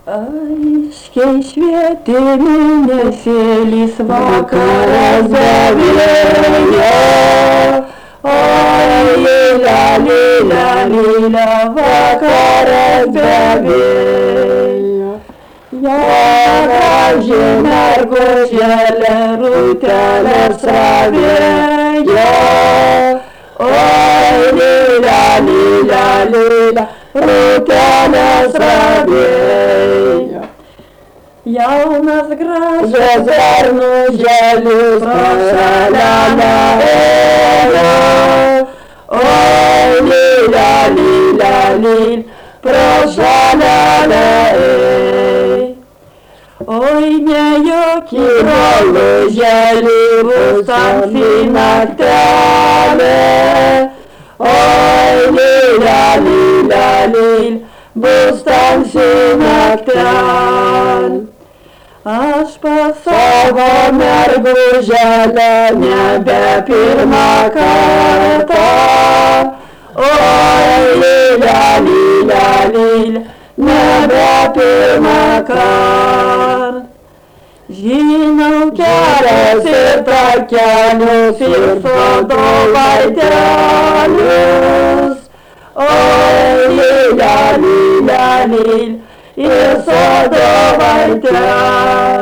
Aiškiai švietė mėnesėlis, vakaras bevėjo. Oi, lila, lila, lila, vakaras bevėjo. Graži mergužėlė, rūtelės ravėjo. Oi, lila, lila, lila, rūtelės ravėjo. Jaunas gražias bernužėlis pro šalelę ėjo. Oi, lila, lila, lila, pro šalelę ėjo. Oi, nejauki brolužėli, bus tamsi naktelė. Oi, lila, lila, lila, bus tamsi naktelė. Aš pas savo mergužėlę nebe pirmą kartą. Oi, lila, lila, lila, nebe pirmą kartą. Žinau kelias ir takelius ir sodo vartelius. Oi, lila, lila, lila, ir sodo vartelius.